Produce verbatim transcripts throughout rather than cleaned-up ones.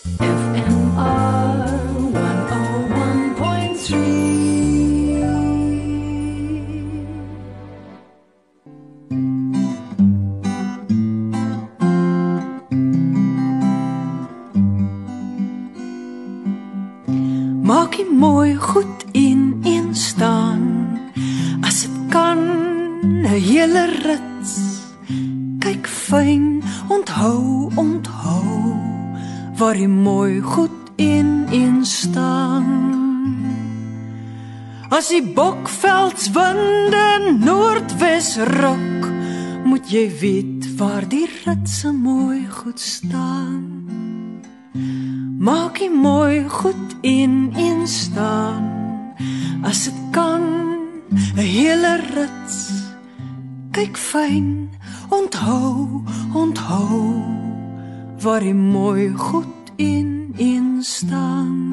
F M R honderd een punt drie. Maak jy mooi goed in een staan, as het kan, 'n hele rits. Kyk fyn, onthou, onthou, waar jy mooi goed in een staan. As die bokveldswinde noordwes ruk, moet jy weet waar die ritse mooi goed staan. Maak jy mooi goed in een staan, as het kan, 'n hele rits. Kyk fyn, onthou, onthou, waar jy mooi goed in een staan.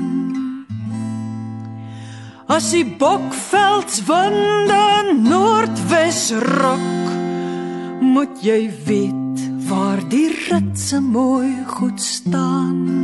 As die bokveldswinde noordwes ruk, moet jy weet waar die ritse mooi goed staan.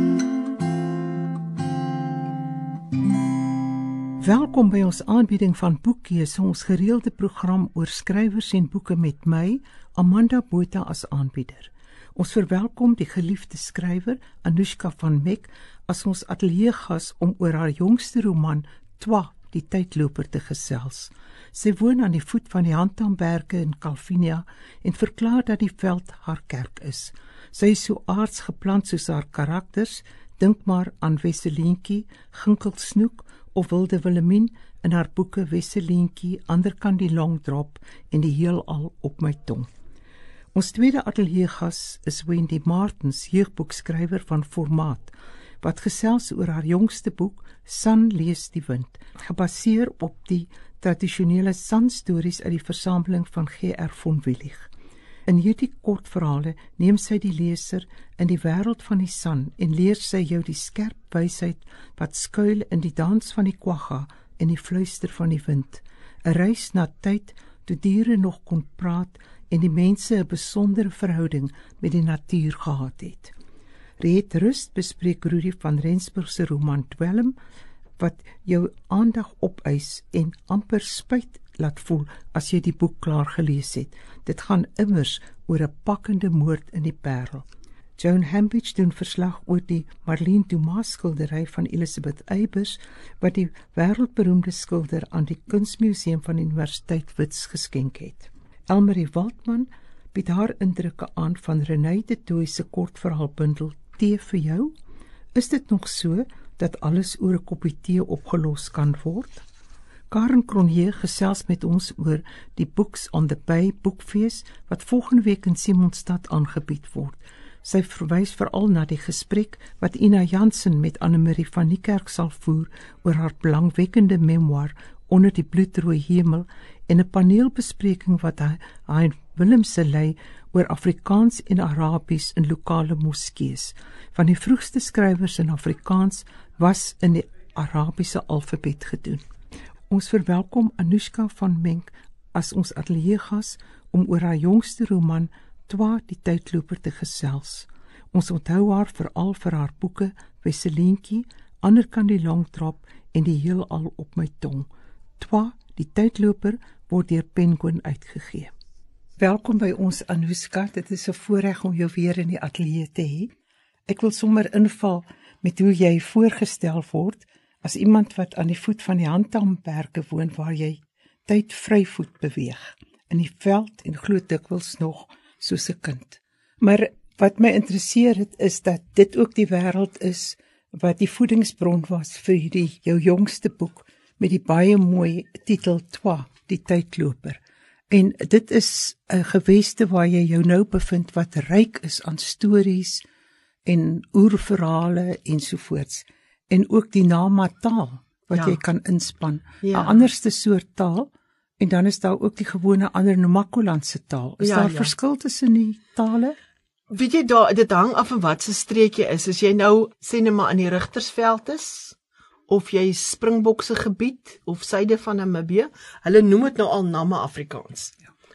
Welkom by ons aanbieding van Boekkeuse, ons gereelde program oor skrywers en boeke met my, Amanda Botha as aanbieder. Ons verwelkom die geliefde skrywer Anoushka van Meck as ons ateljeegas om oor haar jongste roman Twa, die tydloper te gesels. Sy woon aan die voet van die Handtamberge in Calvinia en verklaar dat die veld haar kerk is. Sy is so aards geplant soos haar karakters, dink maar aan Wesselientjie, Ginkelsnoek of Wilde Willemien in haar boeke Wesselientjie, Anderkant die Long Drop en die Heelal op my tong. Ons tweede ateljeegas is Wendy Martens, jeugboekskrywer van formaat, wat gesels oor haar jongste boek San lees die wind, gebaseer op die tradisionele San-stories uit die versameling van G R von Willig. In hierdie kortverhale neem sy die leser in die wêreld van die San en leer sy jou die skerp wysheid wat skuil in die dans van die kwagga en die fluister van die wind. 'n Reis na tyd toe diere nog kon praat en die mense 'n besondere verhouding met die natuur gehad het. Reed Rust bespreek Rudy van Rensburg se roman Dwelm, wat jou aandag opeis en amper spyt laat voel as jy die boek klaar gelees het. Dit gaan immers oor 'n pakkende moord in die Parel. Joan Hambidge doen verslag oor die Marlene Dumas skildery van Elisabeth Eybers, wat die wêreldberoemde skilder aan die Kunsmuseum van die Universiteit Wits geskenk het. Elmarie Waldman bied haar indrukke aan van Renée de Tooy se kortverhaalbundel Tee vir jou. Is dit nog so dat alles oor 'n koppie tee opgelos kan word? Karen Cronje gesels met ons oor die Books on the Bay boekfees wat volgende week in Simonstad aangebied word. Sy verwys veral na die gesprek wat Ina Jansen met Annemarie van Niekerk sal voer oor haar belangwekkende memoir Onder die bloedrooi hemel en 'n paneelbespreking wat hy, hy Willemse lei oor Afrikaans en Arabies in lokale moskees. Van die vroegste skrywers in Afrikaans was in die Arabiese alfabet gedoen. Ons verwelkom Anoushka van Meck as ons ateljeegas om oor haar jongste roman Twa, die tydloper te gesels. Ons onthou haar veral vir haar boeke Wesselientjie, Anderkant die Long Drop en die Heelal op my tong. Twa, die tydloper word deur Penguin uitgegee. Welkom by ons Anoushka, dit is 'n voorreg om jou weer in die ateljee te hê. Ek wil sommer inval met hoe jy voorgestel word as iemand wat aan die voet van die Handtamberge woon waar jy tyd vryvoet beweeg, in die veld en glo dikwels nog soos 'n kind. Maar wat my interesseer het is dat dit ook die wêreld is wat die voedingsbron was vir hierdie jou jongste boek met die baie mooi titel Twa, die tydloper. En dit is 'n geweste waar jy jou nou bevind wat ryk is aan stories en oerverhale ensovoorts. En ook die Nama-taal wat ja. jy kan inspan. 'n ja. anderste soort taal, en dan is daar ook die gewone ander Namakolandse taal. Is ja, daar ja. verskil tussen die tale? Weet jy, daar, dit hang af van wat se streek jy is. As jy nou, sê net maar in die Rigtersveld is, of jy Springbokse gebied, of suide van Namibië, hulle noem dit nou al Nama-Afrikaans. Ja.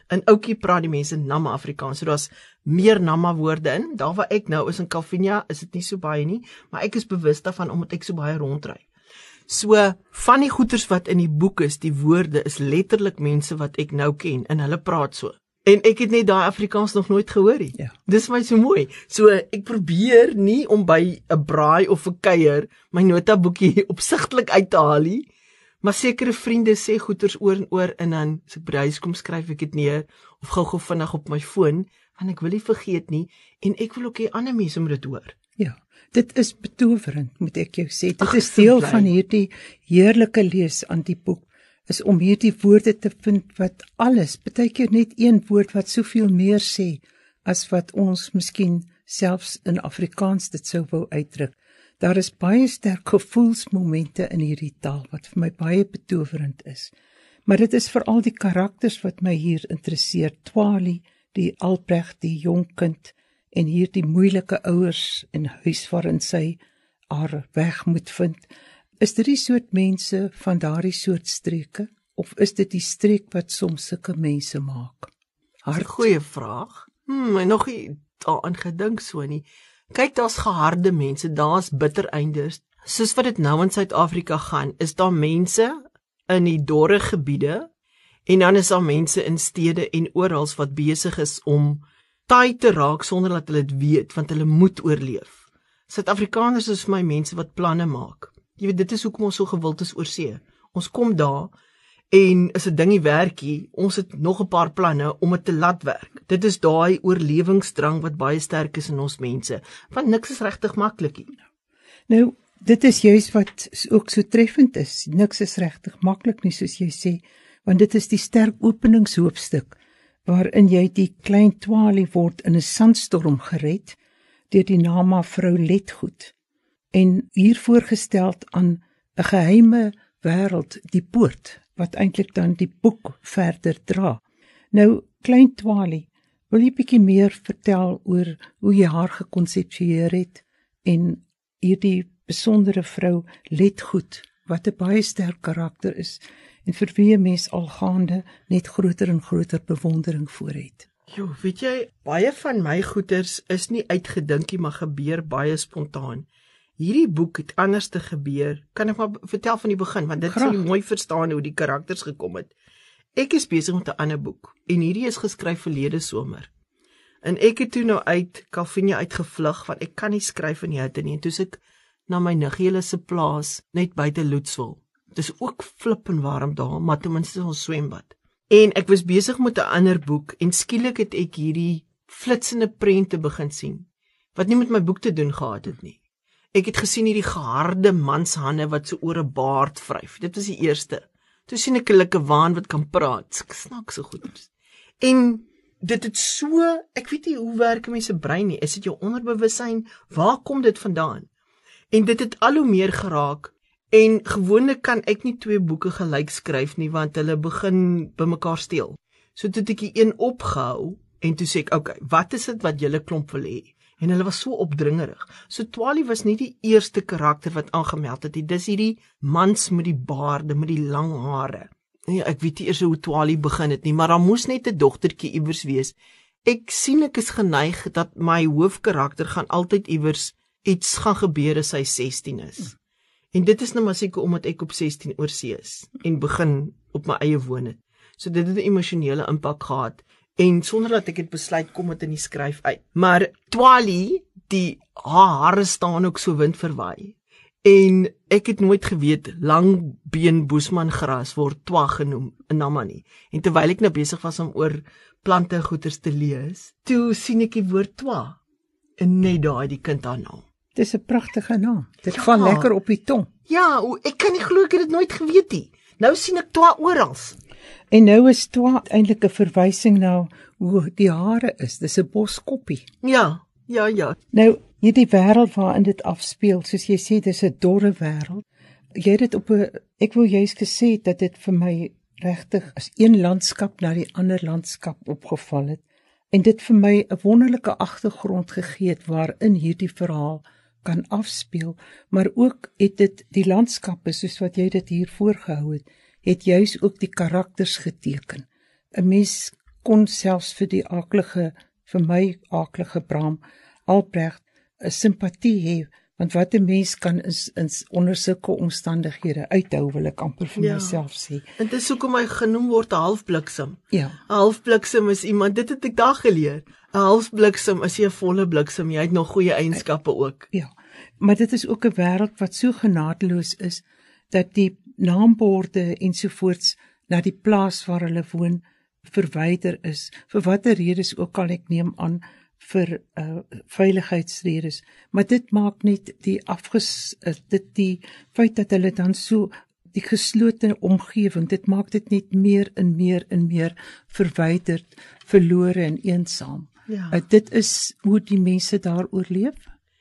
In Oukie praat die mense Nama Afrikaans, so daar's meer Nama woorde in. Daar waar ek nou is in Kalvinia, is dit nie so baie nie, maar ek is bewus daarvan omdat ek so baie rondry. So, van die goeters wat in die boek is, die woorde, is letterlik mense wat ek nou ken, en hulle praat so. En ek het net daai Afrikaans nog nooit gehoor nie. Ja. Dis my so mooi. So, ek probeer nie om by 'n braai of 'n kuier my notaboekie opsigtelik uit te haal nie, maar sekere vriende sê goeters oor en oor, en dan, as ek by die huis kom, skryf ek dit neer, of gou-gou vinnig op my foon, want ek wil nie vergeet nie, en ek wil ook hê ander mense moet dit hoor. Ja, dit is betowerend, moet ek jou sê. Dit Ach, is deel bly. van hierdie heerlike lees aan die boek, is om hierdie woorde te vind wat alles, baie keer net een woord wat soveel meer sê, as wat ons miskien selfs in Afrikaans dit sou wou uitdruk. Daar is baie sterk gevoelsmomente in hierdie taal, wat vir my baie betowerend is. Maar dit is veral die karakters wat my hier interesseer. Twali, die Albrecht, die jong kind, en hier die moeilike ouers en huis waarin sy haar weg moet vind. Is dit die soort mense van daardie soort streke, of is dit die streek wat soms sulke mense maak? Hart. Goeie vraag. Hmm, en nog nie daaraan gedink so nie. Kyk, daar's geharde mense, daar's bittereinders. Soos wat dit nou in Suid-Afrika gaan, is daar mense in die dorre gebiede, en dan is daar mense in stede en oral wat besig is om taai te raak sonder dat hulle dit weet, want hulle moet oorleef. Suid-Afrikaners is vir my mense wat planne maak. Jy weet, dit is hoekom ons so gewild is oor see. Ons kom daar, en is 'n dingie werkie, ons het nog 'n paar planne om dit te laat werk. Dit is daai oorlewingsdrang wat baie sterk is in ons mense, want niks is regtig maklik nie. Nou, dit is juist wat ook so treffend is. Niks is regtig maklik nie, soos jy sê, want dit is die sterk openingshoofstuk, waarin jy die klein Twali word in 'n sandstorm gered, deur die Nama vrou Letgoed, en hier voorgestel aan 'n geheime wêreld, die poort, wat eintlik dan die boek verder dra. Nou, klein Twali, wil jy bietjie meer vertel oor hoe jy haar gekonseptueer het, en hierdie besondere vrou Letgoed, wat 'n baie sterk karakter is, en vir wie 'n mens al gaande net groter en groter bewondering voor het. Jo, weet jy, baie van my goeters is nie uitgedinkie, maar gebeur baie spontaan. Hierdie boek het anders te gebeur. Kan ek maar vertel van die begin, want dit sal jy mooi verstaan hoe die karakters gekom het. Ek is besig met 'n ander boek, en hierdie is geskryf verlede somer. En ek het toe nou uit Kalvinia uitgevlug, want ek kan nie skryf in die hitte nie, en toe ek na my niggie se plaas, net buite Loetswil. Dit is ook flippend warm daar, maar ten minste ons swembad. En ek was besig met 'n ander boek, en skielik het ek hierdie flitsende prente begin sien, wat nie met my boek te doen gehad het nie. Ek het gesien hierdie geharde manshande wat so oor 'n baard vryf. Dit was die eerste. Toe sien ek 'n likkewaan wat kan praat. Ek snaak so goed. En dit het so, ek weet nie hoe werk 'n mens se brein nie. Is dit jou onderbewussyn? Waar kom dit vandaan? En dit het al hoe meer geraak. En gewoonlik kan ek nie twee boeke gelyk skryf nie, want hulle begin bymekaar steel. So toe het ek die een opgehou, en toe sê ek, okay, wat is dit wat julle klomp wil hê? En hulle was so opdringerig. So Twali was nie die eerste karakter wat aangemeld het nie. Dis hierdie mans met die baarde, met die lang hare. Ja, ek weet nie eers hoe Twali begin het nie, maar daar moes net 'n dogtertjie iewers wees. Ek sien ek is geneig dat my hoofkarakter gaan altyd iewers iets gaan gebeur as hy sestien is. En dit is nou maar seker omdat ek op sestien oor see is en begin op my eie woon het. So dit het 'n emosionele impak gehad. En sonder dat ek het besluit, kom dit in die skryf uit. Maar Twali, die haar hare staan ook so windverwaai. En ek het nooit geweet, langbeen boesman gras word twa genoem in Nama nie. En terwyl ek nou besig was om oor plante en goeters te lees, toe sien ek die woord twa. En net daai die kind haar naam. Dis 'n pragtige naam. Dit Ja. val lekker op die tong. Ja, o, ek kan nie glo ek het dit nooit geweet nie. Nou sien ek twa oral. En nou is twa eintlik 'n verwysing na hoe die hare is. Dis 'n boskoppie. Ja, ja, ja. Nou, hierdie wêreld waarin dit afspeel, soos jy sê, dis 'n dorre wêreld. Jy het dit op 'n ek wou juist gesê het dat dit vir my regtig as een landskap na die ander landskap opgeval het en dit vir my 'n wonderlike agtergrond gegee het waarin hierdie verhaal kan afspeel, maar ook het dit die landskappe soos wat jy dit hier voorgehou het, het juis ook die karakters geteken. 'n Mens kon selfs vir die aaklige, vir my aaklige Bram Albrecht 'n simpatie hê, want wat 'n mens kan is, is onder sulke omstandighede uithou, wil ek amper vir Ja. myself sê. En dit is hoekom hy genoem word 'n halfbliksem. Ja, 'n Halfbliksem is iemand, dit het ek daar geleer. 'n Halfbliksem is nie 'n volle bliksem, jy het nog goeie eienskappe ook. ja. Maar dit is ook 'n wêreld wat so genadeloos is, dat die naamborde ensovoorts na die plaas waar hulle woon verwyder is, vir watter redes ook al, ek neem aan, vir uh, veiligheidsredes, maar dit maak net die afges, uh, dit die feit dat hulle dan so, die geslote omgewing, dit maak dit net meer en meer en meer verwyderd, verlore en eensaam. Ja. Uh, dit is hoe die mense daar oorleef.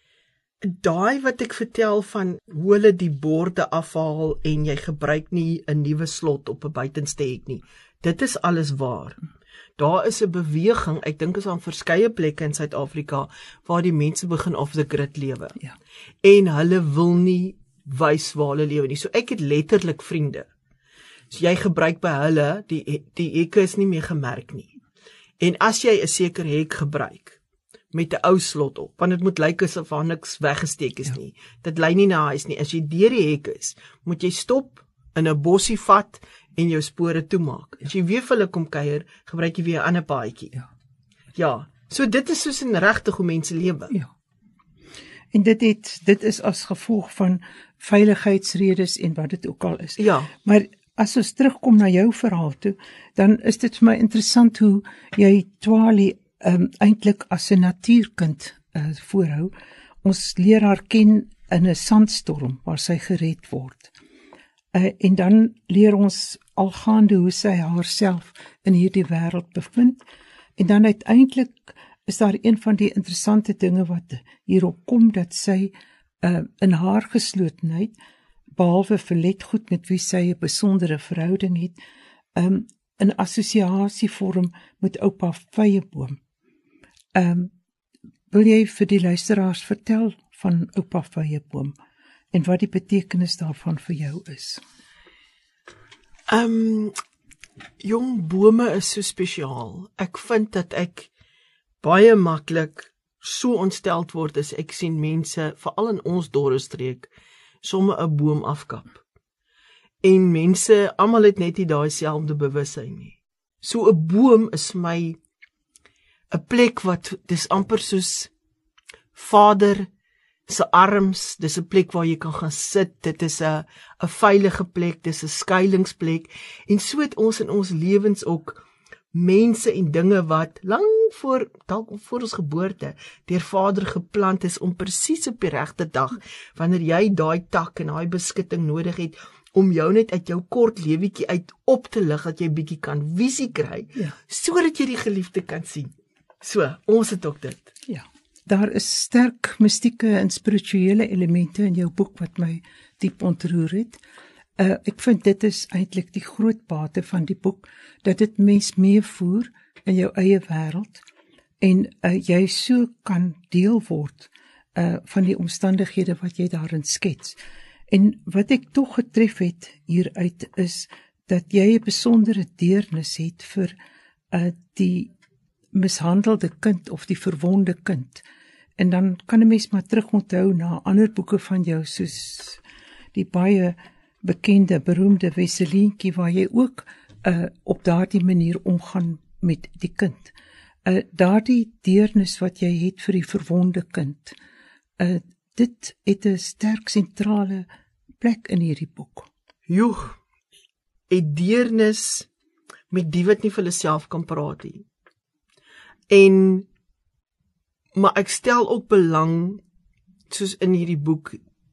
Daai wat ek vertel van hoe hulle die borde afhaal en jy gebruik nie 'n nuwe slot op 'n buitenste hek nie. Dit is alles waar. Daar is 'n beweging, ek dink is aan verskeie plekke in Suid-Afrika waar die mense begin off the grid lewe. Ja. En hulle wil nie wys waar hulle lewe nie. So ek het letterlik vriende. So jy gebruik by hulle, die die hekke is nie meer gemerk nie. En as jy 'n sekere hek gebruik met 'n ou slot op, want dit moet lyk asof daar niks weggesteek is ja. nie. Dit lei nie na huis nie. As jy deur die hek is, moet jy stop, in 'n bossie vat en jou spore toemaak. Ja. As jy weer vir hulle kom kuier, gebruik jy weer 'n ander paadjie. Ja. Ja. So dit is soos in regtig hoe mense lewe. Ja. En dit het dit is as gevolg van veiligheidsredes en wat dit ook al is. Ja. Maar as ons terugkom na jou verhaal toe, dan is dit vir my interessant hoe jy Twali um, eintlik as 'n natuurkind uh, voorhou. Ons leer haar ken in 'n sandstorm waar sy gered word. Uh, en dan leer ons algaande hoe sy haarself in hierdie wêreld bevind. En dan uiteindelik is daar een van die interessante dinge wat hierop kom, dat sy uh, in haar geslotenheid, behalwe vir Letgoed met wie sy 'n besondere verhouding het, um, in assosiasie vorm met oupa Vyeboom. Um, wil jy vir die luisteraars vertel van oupa Vyeboom en wat die betekenis daarvan vir jou is? Ehm um, jong bome is so spesiaal. Ek vind dat ek baie maklik so ontsteld word as ek sien mense, veral in ons dorre streek, somme 'n boom afkap. En mense, almal het net nie daai selfde bewussyn nie. So 'n boom is my 'n plek wat, dis amper soos Vader se arms, dis 'n plek waar jy kan gaan sit, dit is 'n 'n veilige plek, dis 'n skuilingsplek, en so het ons in ons lewens ook mense en dinge wat lank voor, dalk voor ons geboorte, deur Vader geplant is om presies op die regte dag, wanneer jy daai tak en daai beskutting nodig het, om jou net uit jou kort lewetjie uit op te lig, dat jy bietjie kan visie kry, Ja. sodat jy die geliefde kan sien. So, ons het ook dit. Ja, daar is sterk mystieke en spirituele elemente in jou boek wat my diep ontroer het. Uh, ek vind dit is eintlik die groot bate van die boek, dat dit mens meevoer in jou eie wêreld en uh, jy so kan deel word uh, van die omstandighede wat jy daarin skets. En wat ek tog getref het hieruit is dat jy 'n besondere deernis het vir uh, die mishandelde kind of die verwonde kind. En dan kan 'n mens maar terug onthou na ander boeke van jou, soos die baie bekende, beroemde Wesselientjie, waar jy ook uh, op daardie manier omgaan met die kind. Uh, daardie deernis wat jy het vir die verwonde kind, uh, dit het 'n sterk sentrale plek in hierdie boek. Joeg, 'n deernis met die wat nie vir hulle self kan praat nie. En, maar ek stel ook belang, soos in hierdie boek,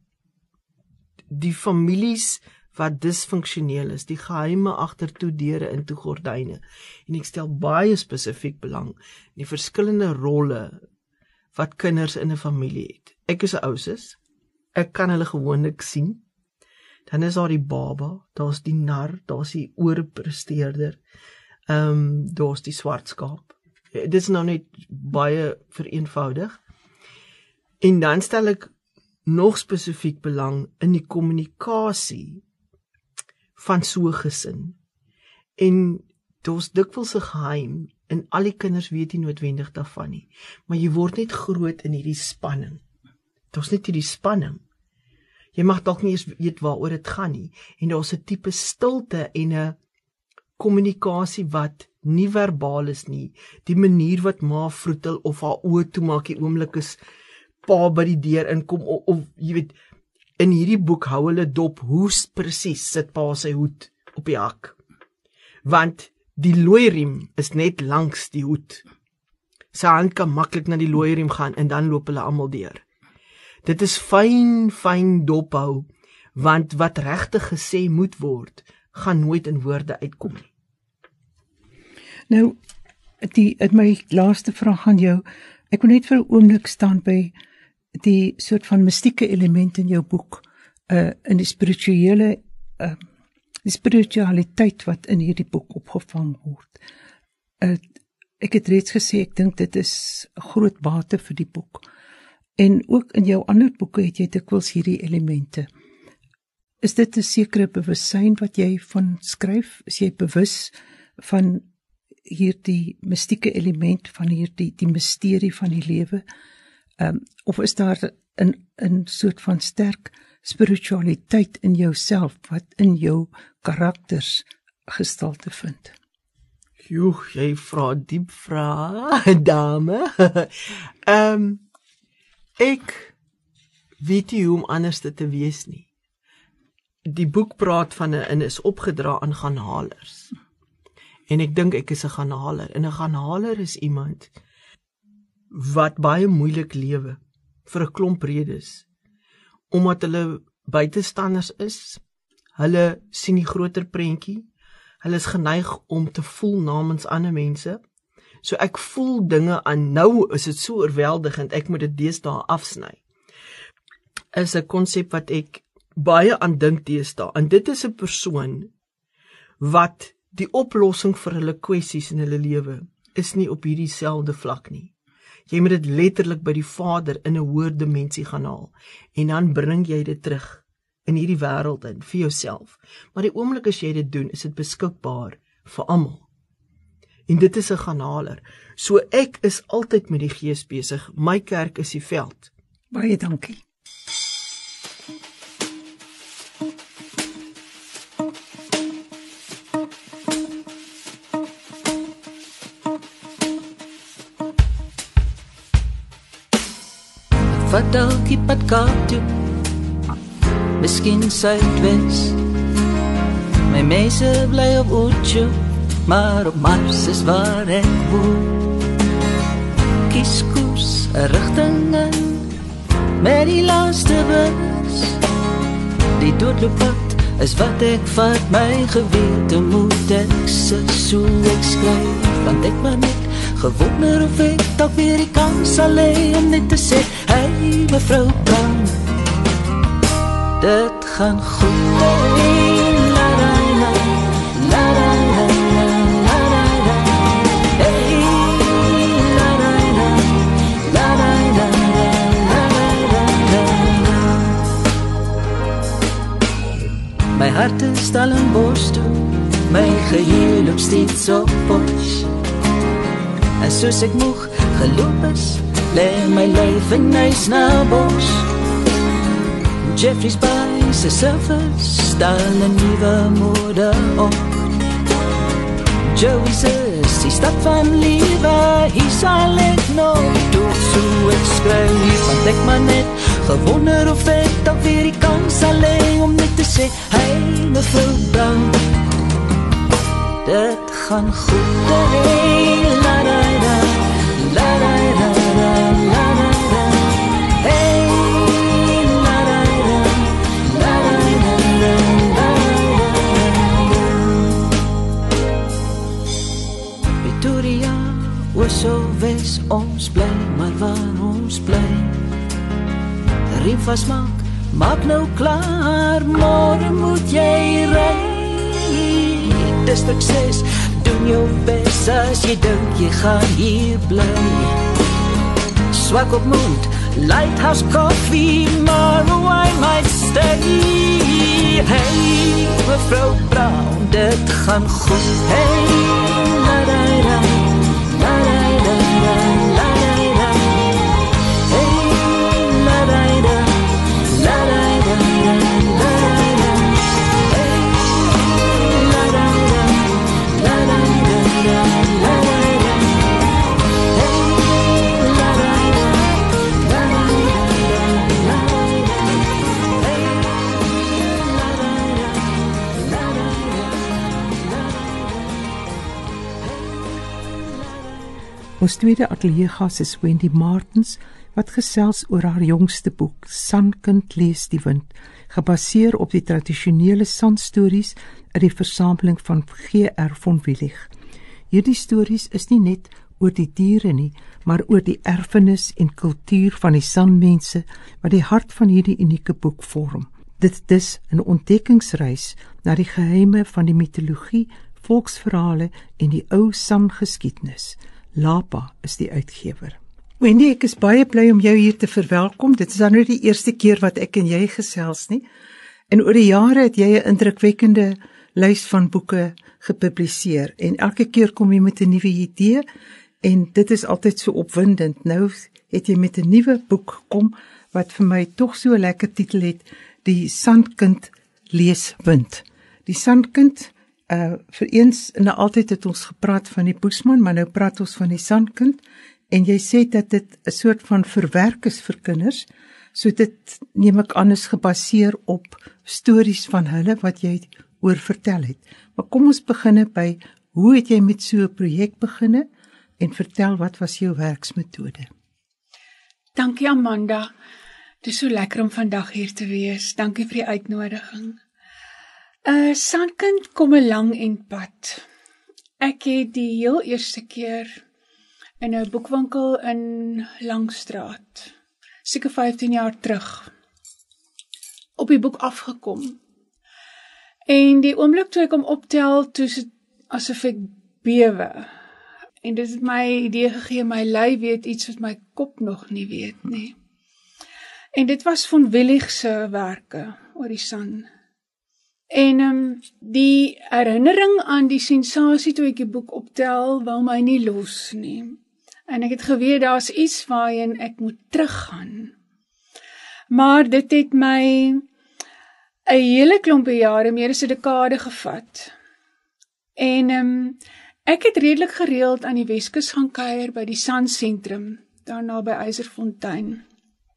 die families wat disfunksioneel is, die geheime agtertoe deure en toe gordyne. En ek stel baie spesifiek belang in die verskillende rolle wat kinders in 'n familie het. Ek is 'n ousus, ek kan hulle gewoonlik sien. Dan is daar die baba, daar's die nar, daar's die oorpresteerder, ehm um, daar's die swart skaap. Dit is nou net baie vereenvoudig. En dan stel ek nog spesifiek belang in die kommunikasie van so 'n gesin. En daar's dikwels 'n geheim en al die kinders weet nie noodwendig daarvan nie, maar jy word net groot in hierdie spanning. Daar's net hierdie spanning. Jy mag dalk nie eens weet waaroor dit gaan nie, en daar's 'n tipe stilte en 'n kommunikasie wat nie verbaal is nie, die manier wat ma vroetel of haar oë toemaak, die oomblik is pa by die deur inkom, of, of jy weet, in hierdie boek hou hulle dop, hoe presies sit pa sy hoed op die hak, want die looiriem is net langs die hoed, sy hand kan maklik na die looiriem gaan, en dan loop hulle almal deur. Dit is fyn, fyn dophou, want wat regtig gesê moet word, gaan nooit in woorde uitkom nie. Nou, die, my laaste vraag aan jou, ek wil net vir 'n oomblik staan by die soort van mystieke element in jou boek, uh, in die spirituele, uh, die spiritualiteit wat in hierdie boek opgevang word. Uh, ek het reeds gesê, ek dink dit is 'n groot bate vir die boek. En ook in jou ander boeke het jy dikwels hierdie elemente. Is dit 'n sekere bewussyn wat jy van skryf? Is jy bewus van hierdie mystieke element, van hierdie die misterie van die lewe? Um, of is daar 'n 'n soort van sterk spiritualiteit in jouself wat in jou karakters gestalte vind? Joe, jy vra diep vrae, dame. Ehm um, Ek weet nie hoe om anders te wees nie. Die boek praat van 'n en is opgedra aan gaanhalers. En ek dink ek is 'n gaanhaler. En 'n gaanhaler is iemand wat baie moeilik lewe vir 'n klomp redes. Omdat hulle buitestanders is, hulle sien die groter prentjie, hulle is geneig om te voel namens ander mense. So ek voel dinge aan, nou is dit so oorweldigend, ek moet dit deesdae afsny. Is 'n konsep wat ek baie aan dink deesdae, en dit is 'n persoon wat die oplossing vir hulle kwessies in hulle lewe is nie op hierdie selfde vlak nie. Jy moet dit letterlik by die Vader in 'n hoër dimensie gaan haal, en dan bring jy dit terug in hierdie wêreld in vir jouself. Maar die oomblik as jy dit doen, is dit beskikbaar vir almal. En dit is 'n gaanhaler. So ek is altyd met die Gees besig. My kerk is die veld. Baie dankie. Vat dalkie pad Kaap toe, miskien Suidwes. My mense bly op Oudtshoorn, maar op Mars is waar ek woon. Kies koers, 'n rigting in, met die laaste bus. Die doodlooppad is wat ek vat, my gewete moet ek se so ek skryf, want ek maar net gewonder of ek dalk weer die kans sal hê om net te sê, hey mevrou Brown, dit gaan goed, hey, la la la, la la la, la la la, hey, la la la, la la la, la la la. My hart is al in bos toe, my geheel op steeds op bos. En soos ek moeg geloop is, lê my lyf in huis na bos. Jeffrey's by sy surface, staan 'n nuwe mode op. Joey's is die stad van liewe, hier sal ek nog dood so ek skryf, want ek maar net gewonder of ek dalk weer die kans sal hê om net te sê, hey mevrou Brown, dit gaan goed, hey, la la la, la la la, la la la, hey, la la la, la la la, la la. Pretoria, Oso Wes, ons bly, maar waar ons bly, riem vasmaak, maak nou klaar, môre moet jy ry. District ses, doen jou bes as jy dink jy gaan hier bly. Swak op mond, Lighthouse Coffee, maar I might stay. Hey, mevrou Brown, dit gaan goed. Hey, la la la, Ons tweede ateljeegas is Wendy Martens, wat gesels oor haar jongste boek, Sankind lees die wind, gebaseer op die tradisionele sandstories uit die versameling van G R von Willig. Hierdie stories is nie net oor die diere nie, maar oor die erfenis en kultuur van die sandmense wat die hart van hierdie unieke boek vorm. Dit is 'n ontdekkingsreis na die geheime van die mitologie, volksverhale en die ou sandgeskiedenis. Lapa is die uitgewer. Wendy, ek is baie bly om jou hier te verwelkom. Dit is dan nou die eerste keer wat ek en jy gesels nie. En oor die jare het jy 'n indrukwekkende lys van boeke gepubliseer en elke keer kom jy met 'n nuwe idee en dit is altyd so opwindend. Nou het jy met 'n nuwe boek gekom wat vir my tog so 'n lekker titel het, Die Sankind lees wind. Die Sankind, uh, vir eens en altyd het ons gepraat van die Boesman, maar nou praat ons van die Sankind. En jy sê dat dit 'n soort van verwerk is vir kinders, so dit neem ek aan is gebaseer op stories van hulle wat jy oor vertel het. Maar kom ons beginne by, hoe het jy met so 'n projek beginne en vertel wat was jou werksmetode? Dankie Amanda, dit is so lekker om vandag hier te wees, dankie vir die uitnodiging. Uh, Sankind kom 'n lang eindpad. Ek het die heel eerste keer in 'n boekwinkel in Langstraat, seker vyftien jaar terug, op die boek afgekom. En die oomblik toe ek hom optel, toe is dit asof ek bewe. En dit het my idee gegee, my lyf weet iets wat my kop nog nie weet nie. En dit was von Willig se werke oor die san. En um, die herinnering aan die sensasie toe ek die boek optel, wou my nie los nie. En ek het geweet, daar is iets waarheen ek moet teruggaan. Maar dit het my 'n hele klompie jare, meer as 'n dekade gevat. En um, ek het redelik gereeld aan die Weskus gaan kuier by die Sandsentrum, daarna by Eiserfontein.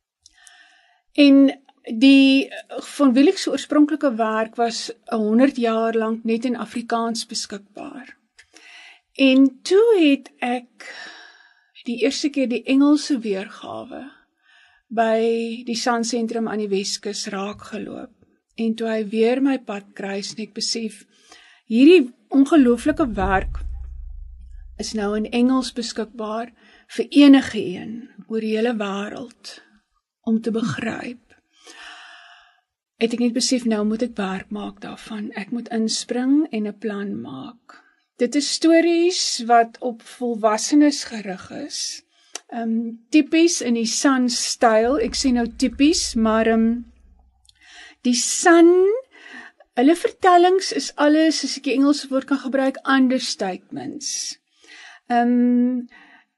En die von Willig se oorspronklike werk was honderd jaar lank net in Afrikaans beskikbaar. En toe het ek die eerste keer die Engelse weergawe by die Sandsentrum aan die Weskus raak geloop. En toe hy weer my pad kruis en ek besef, hierdie ongelooflike werk is nou in Engels beskikbaar vir enige een oor die hele wêreld om te begryp. Het ek net besef, nou moet ek werk maak daarvan. Ek moet inspring en 'n plan maak. Dit is stories wat op volwassenes gerig is. Um, typies in die San-styl, ek sê nou typies, maar um, die San, hulle vertellings is alles, as ek die Engelse woord kan gebruik, understatements. Um,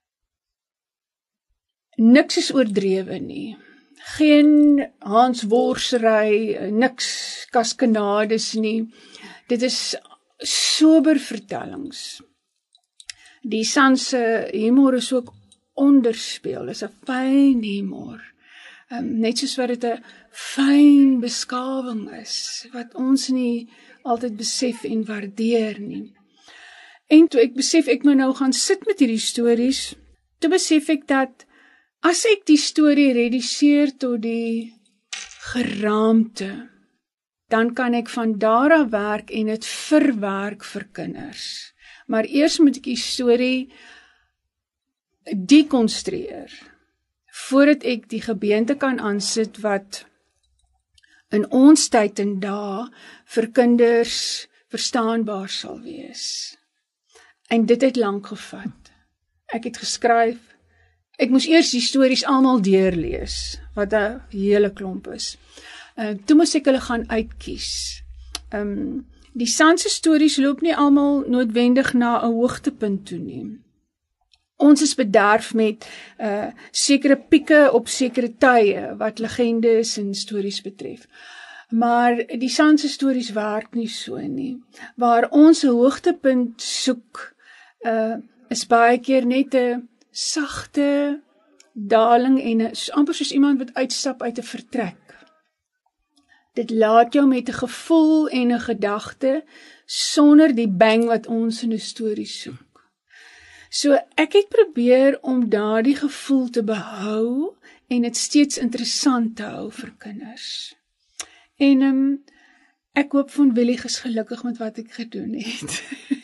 niks is oordrewe nie. Geen Hans Worsery, niks kaskanades nie. Dit is sober vertellings. Die San se humor is ook onderspeel, is 'n fyn humor. Um, net soos wat dit 'n fyn beskawing is, wat ons nie altyd besef en waardeer nie. En toe ek besef ek moet nou gaan sit met hierdie stories, toe besef ek dat as ek die storie reduseer tot die geraamte, dan kan ek van daar af werk en dit verwerk vir kinders. Maar eers moet ek die storie dekonstrueer, voordat ek die gebeente kan aansit wat in ons tyd en dae vir kinders verstaanbaar sal wees. En dit het lank gevat. Ek het geskryf, ek moes eers die stories almal deurlees, wat 'n hele klomp is. Uh, toe moes ek hulle gaan uitkies. Um, die San se stories loop nie almal noodwendig na 'n hoogtepunt toe nie. Ons is bederf met uh, sekere pieke op sekere tye, wat legendes en stories betref. Maar die San se stories werk nie so nie. Waar ons 'n hoogtepunt soek, uh, is baie keer net 'n sagte daling en 'n amper soos iemand wat uitstap uit 'n vertrek. Dit laat jou met 'n gevoel en 'n gedagte sonder die bang wat ons in 'n storie soek. So ek het probeer om daardie gevoel te behou en dit steeds interessant te hou vir kinders. En um, ek hoop Von Willig is gelukkig met wat ek gedoen het.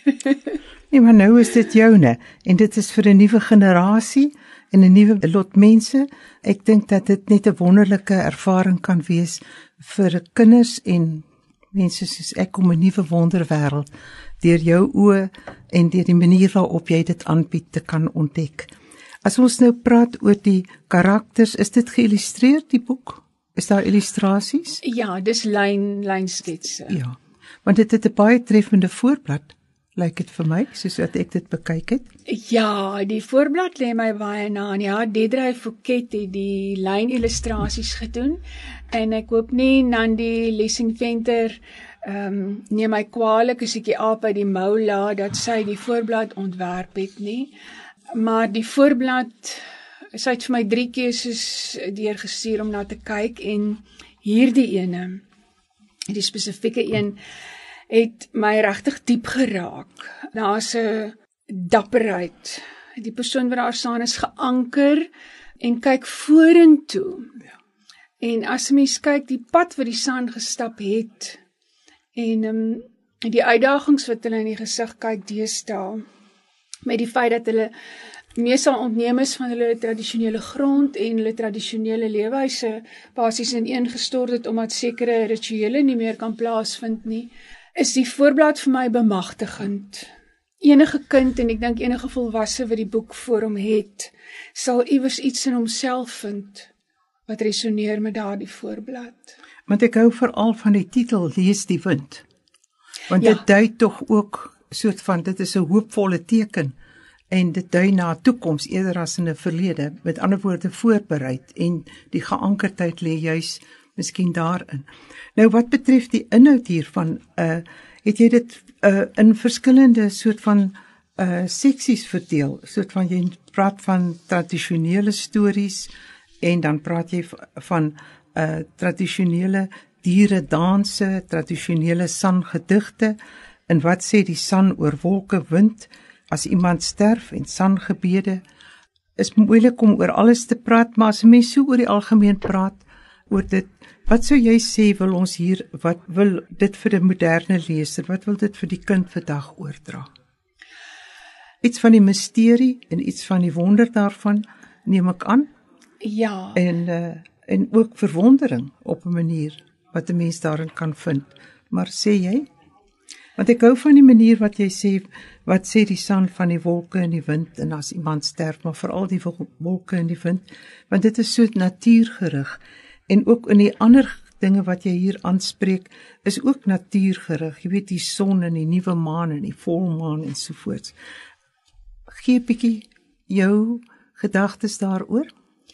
Nee, maar nou is dit joune en dit is vir 'n nuwe generasie en 'n nuwe lot mense. Ek dink dat dit net 'n wonderlike ervaring kan wees vir kinders en mense soos ek om 'n nuwe wonderwêreld deur jou oë en deur die manier waarop jy dit aanbied te kan ontdek. As ons nou praat oor die karakters, is dit geïllustreer die boek? Is daar illustrasies? Ja, dis lyn lynsketse. Ja. Want dit het 'n baie treffende voorblad, lyk dit vir my, soos wat ek dit bekyk het. Ja, die voorblad lê my baie na aan. Ja, Deidre Fouquet het die lynillustrasies gedoen en ek hoop nie Nandi Lessing-Venter ehm um, neem my kwaadlik as ek die aap uit die mou laat dat sy die voorblad ontwerp het nie. Maar die voorblad, sy het vir my drie keuses deurgestuur om na te kyk en hierdie ene, die spesifieke een, het my regtig diep geraak. Daar's 'n dapperheid. Die persoon wat daar staan is geanker en kyk vorentoe. Ja. En as 'n mens kyk die pad wat die San gestap het en um, die uitdagings wat hulle in die gesig kyk deesdae, met die feit dat hulle meestal ontneem is van hulle tradisionele grond en hulle tradisionele leefwyse basies ineengestort het omdat sekere rituele nie meer kan plaasvind nie, is die voorblad vir my bemagtigend. Enige kind en ek dink enige volwasse wat die boek voor hom het, sal iewers iets in homself vind wat resoneer met daardie voorblad. Want ek hou veral van die titel Lees die wind. Want ja. Dit dui tog ook soort van, dit is 'n hoopvolle teken en dit dui na 'n toekoms eerder as in 'n verlede, met ander woorde voorbereid en die geankerdheid lê juis miskien daarin. Nou wat betref die inhoud hiervan, uh, het jy dit uh, in verskillende soort van uh, seksies verdeel, soort van jy praat van tradisionele stories en dan praat jy van uh, tradisionele diere danse, tradisionele San gedigte, en wat sê die San oor wolke, wind, as iemand sterf en San gebede. Is moeilik om oor alles te praat, maar as 'n mens so oor die algemeen praat oor dit, wat sou jy sê wil ons hier, wat wil dit vir 'n moderne leser, wat wil dit vir die kind vandag oordra? Iets van die misterie en iets van die wonder daarvan, neem ek aan. Ja. En uh, en ook verwondering op 'n manier wat 'n mens daarin kan vind. Maar sê jy? Want ek hou van die manier wat jy sê, wat sê die San van die wolke en die wind, en as iemand sterf, maar veral die wolke en die wind, want dit is so natuurgerig, en ook in die ander dinge wat jy hier aanspreek, is ook natuurgerig, jy weet die son en die nuwe maan en die volmaan en sovoorts. Gee 'n bietjie jou gedagtes daaroor?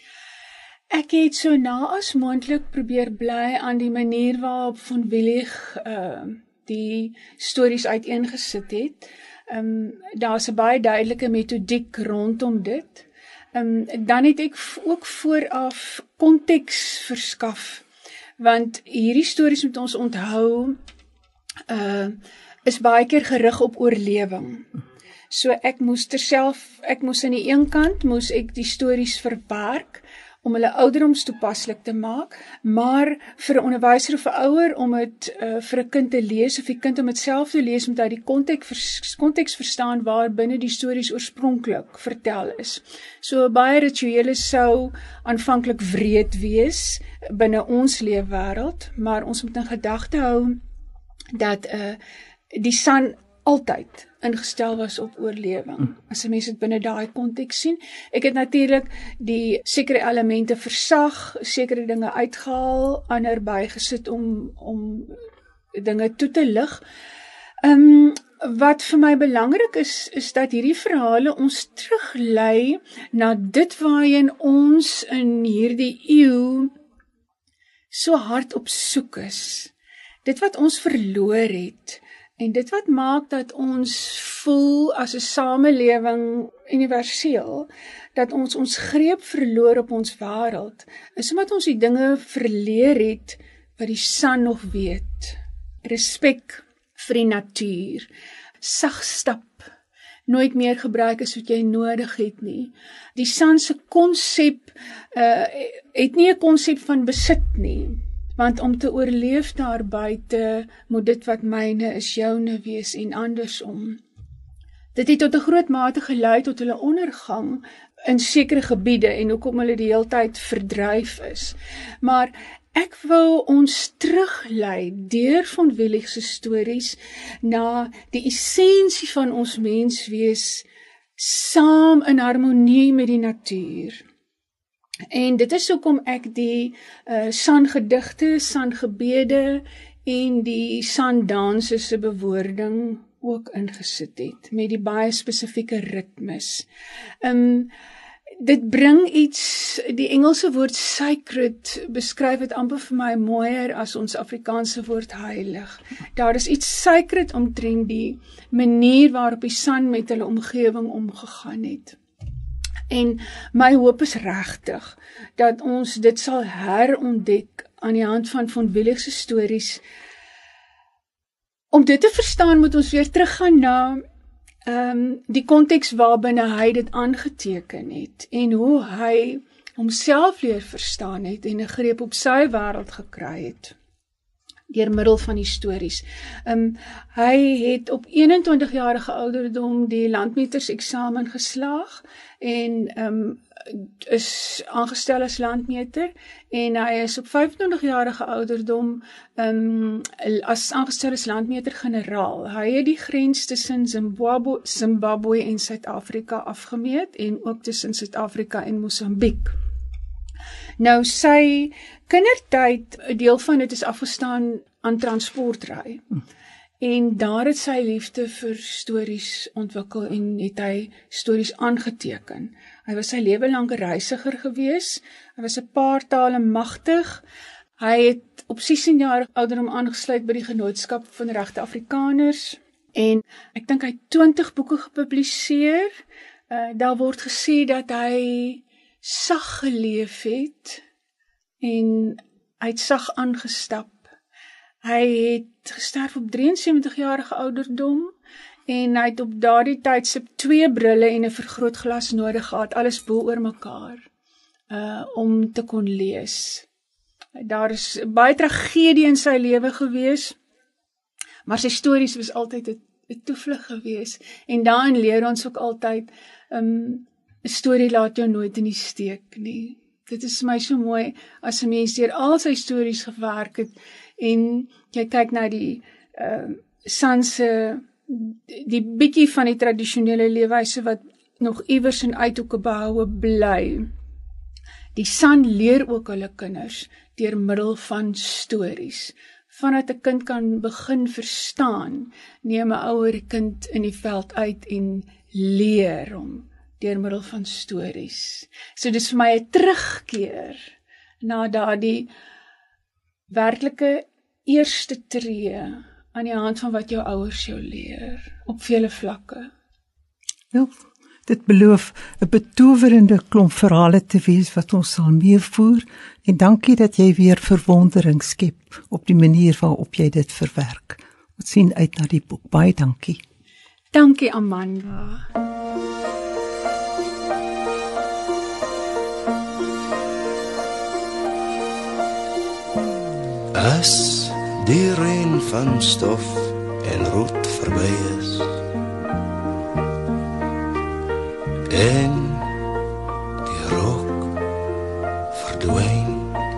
Ek het so na as moontlik probeer bly aan die manier waarop Von Willig uh, die stories uiteengesit het. Um, Daar's 'n baie duidelike metodiek rondom dit. Um, dan het ek ook vooraf konteks verskaf, want hierdie stories moet ons onthou, uh, is baie keer gerig op oorlewing. So ek moes terself, ek moes aan die een kant, moes ek die stories verwerk, om hulle ouderdomstoepaslik te maak, maar vir 'n onderwyser of 'n ouer om dit uh, vir 'n kind te lees, of die kind om dit self te lees, moet hy die konteks konteks verstaan waar binne die stories oorspronklik vertel is. So baie rituele sou aanvanklik wreed wees binne ons leefwêreld, maar ons moet in gedagte hou dat uh, die San altyd ingestel was op oorlewing, as 'n mens dit binne daai konteks sien. Ek het natuurlik die sekere elemente versag, sekere dinge uitgehaal, ander bygesit om om dinge toe te lig. Um, wat vir my belangrik is, is dat hierdie verhale ons teruglei na dit waarheen ons in hierdie eeu so hard op soek is. Dit wat ons verloor het, en dit wat maak dat ons voel as 'n samelewing universeel, dat ons ons greep verloor op ons wêreld, is omdat ons die dinge verleer het wat die San nog weet. Respek vir die natuur, sag stap, nooit meer gebruik as wat jy nodig het nie. Die San se konsep uh, het nie 'n konsep van besit nie, want om te oorleef daar buite moet dit wat myne is joune wees en andersom. Dit het tot 'n groot mate gelei tot hulle ondergang in sekere gebiede en hoekom hulle die hele tyd verdryf is. Maar ek wil ons teruglei deur Von Willig se stories na die essensie van ons menswees saam in harmonie met die natuur. En dit is hoekom ek die uh, San gedigte, San gebede en die San danse se bewoording ook ingesit het, met die baie spesifieke ritmes. Um, dit bring iets, die Engelse woord sacred beskryf het amper vir my mooier as ons Afrikaanse woord heilig. Daar is iets sacred omtrent die manier waarop die San met hulle omgewing omgegaan het. En my hoop is regtig dat ons dit sal herontdek aan die hand van Von Willig se stories. Om dit te verstaan moet ons weer teruggaan na um, die konteks waarbinne hy dit aangeteken het en hoe hy homself leer verstaan het en 'n greep op sy wêreld gekry het deur middel van die stories. Um, hy het op eenentwintigjarige ouderdom die landmeterseksamen geslaag en um, is aangestel as landmeter en hy is op vyfentwintigjarige ouderdom um, as aangestel as landmeter-generaal. Hy het die grens tussen Zimbabwe, Zimbabwe en Suid-Afrika afgemeet en ook tussen Suid-Afrika en Mosambiek. Nou sy kindertyd, 'n deel van dit is afgestaan aan transportry. En daar het sy liefde vir stories ontwikkel en het hy stories aangeteken. Hy was sy lewe lank 'n reisiger gewees. Hy was 'n paar tale magtig. Hy het op sestien jaar ouderdom aangesluit by die Genootskap van Regte Afrikaners en ek dink hy het twintig boeke gepubliseer. Uh, daar word gesê dat hy sag geleef het en hy het sag aangestap. Hy het gesterf op drieënsewentigjarige ouderdom en hy het op daardie tydstip twee brille en 'n vergrootglas nodig gehad, alles bo oor mekaar, uh, om te kon lees. Daar is baie tragedie in sy lewe gewees, maar sy stories was altyd 'n toevlug gewees en daarin leer ons ook altyd, um, 'n storie laat jou nooit in die steek nie. Dit is vir my so mooi, as 'n mens deur al sy stories gewerk het, en jy kyk na die uh, San se, die bietjie van die tradisionele leefwyse wat nog iewers in uithoeke behoue bly. Die San leer ook hulle kinders deur middel van stories. Vandat 'n kind kan begin verstaan, neem 'n ouer die kind in die veld uit en leer hom deur middel van stories. So dis vir my 'n terugkeer na daardie werklike eerste tree aan die hand van wat jou ouers jou leer, op vele vlakke. Nou, dit beloof 'n betowerende klomp verhale te wees wat ons sal meevoer, en dankie dat jy weer verwondering skep op die manier waarop jy dit verwerk. Ons sien uit na die boek. Baie dankie. Dankie, Amanda. As die reën van stof en roet verby is en die rook verdwyn,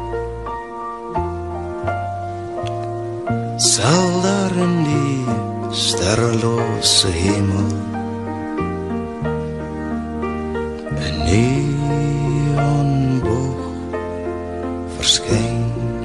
sal daar in die sterrelose hemel 'n neonboog verskyn.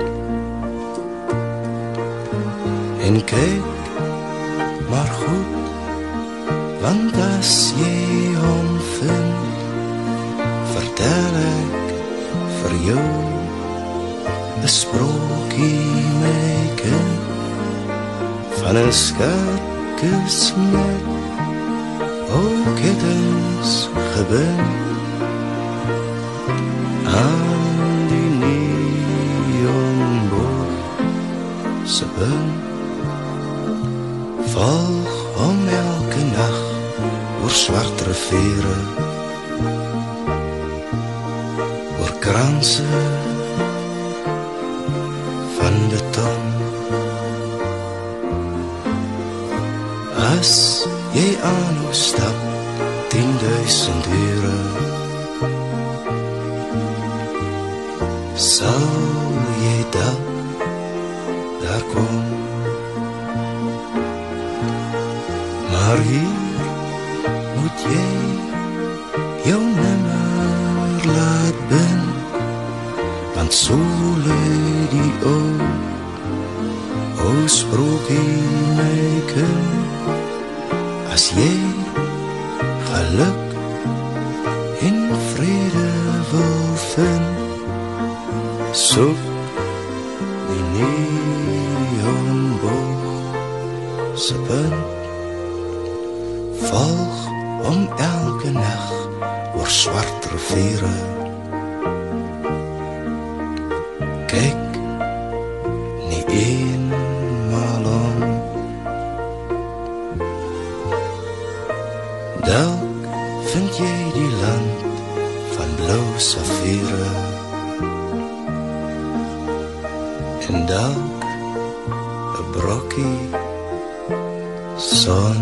En kyk maar goed, want as jy hom vind, vertel ek vir jou 'n sprookie, my kind, van 'n skatkis met o kittens gebind aan die neonboog se punt. Volg hom elke nacht oor swart riviere, oor kranse van beton. As jy aanhou stap tienduisend ure, sal jy dalk daar kom. Maar hier moet jy jou nimmer laat bind, want so lê die ou, ou sprokie my kind. As jy geluk en vrede wil vind, soek die neonboog se punt. Volg om elke nag oor swart riviere. Kyk nie eenmaal om. Dalk vind jy die land van blou safiere, en dalk 'n brokkie son.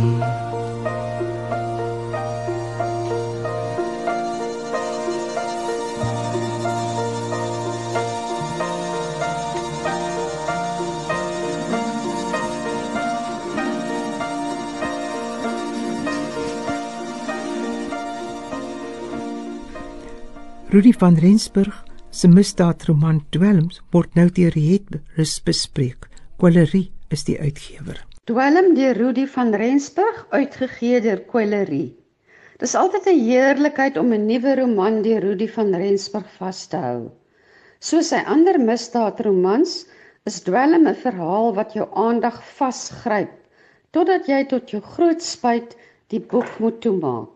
Rudi van Rensburg se misdaadroman Dwelms word nou deur Het Rus bespreek. Kwalerie is die uitgewer. Dwelm deur Rudi van Rensburg, uitgegee deur Kwalerie. Dis altyd 'n heerlikheid om 'n nuwe roman deur Rudi van Rensburg vas te hou. Soos sy ander misdaadromans is Dwelm 'n verhaal wat jou aandag vasgryp, totdat jy tot jou groot spyt die boek moet toemaak.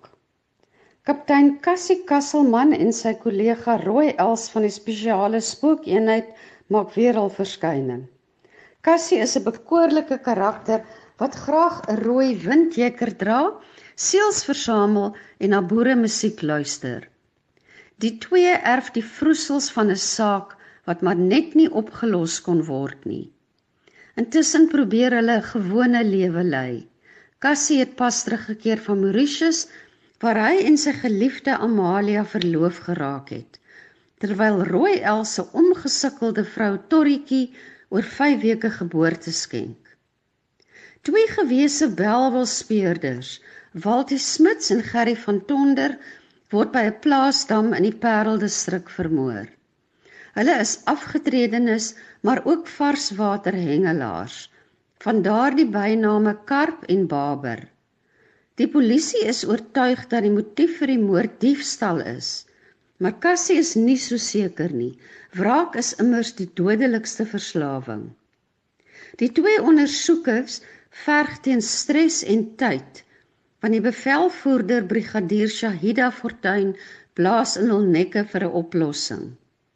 Kaptein Cassie Kasselman en sy kollega Roy Els van die spesiale spookeenheid maak weer al verskyning. Cassie is 'n bekoorlike karakter wat graag 'n rooi windjekker dra, seels versamel en na boere musiek luister. Die twee erf die vroesels van 'n saak wat maar net nie opgelos kon word nie. Intussen probeer hulle 'n gewone lewe lei. Cassie het pas teruggekeer van Mauritius, waar hy en sy geliefde Amalia verloof geraak het, terwyl Roy Els se omgesukkelde vrou Torrietjie oor vyf weke geboorte skenk. Twee gewese Bellville-speurders, Waltie Smits en Gerry van Tonder, word by 'n plaasdam in die Parel-distrik vermoor. Hulle is afgetredenes, maar ook varswaterhengelaars, vandaar die byname Karp en Baber. Die polisie is oortuig dat die motief vir die moord diefstal is, maar Cassie is nie so seker nie. Wraak is immers die dodelikste verslawing. Die twee ondersoekers verg teen stres en tyd, want die bevelvoerder brigadier Shahida Fortuin blaas in hul nekke vir 'n oplossing.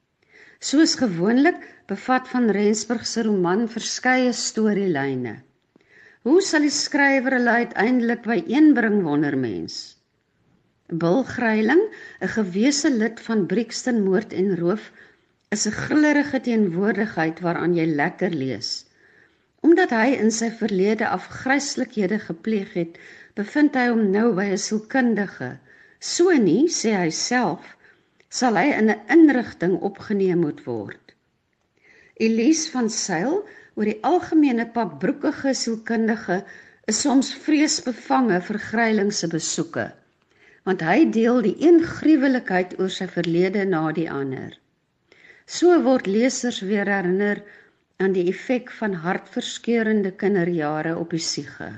Soos gewoonlik bevat Van Rensburg se roman verskeie storielyne. Hoe sal die skrywer hulle uiteindelik byeenbring, wonder mens? Bill Greiling, 'n gewese lid van Brixton Moord en Roof, is 'n grillerige teenwoordigheid waaraan jy lekker lees. Omdat hy in sy verlede afgryslikhede gepleeg het, bevind hy hom nou by 'n sielkundige. So nie, sê hy self, sal hy in 'n inrigting opgeneem moet word. Elise van Sail, oor die algemene papbroekige sielkundige, is soms vreesbevange vir Greiling se besoeke, want hy deel die een gruwelikheid oor sy verlede na die ander. So word lesers weer herinner aan die effek van hartverskeurende kinderjare op die siege.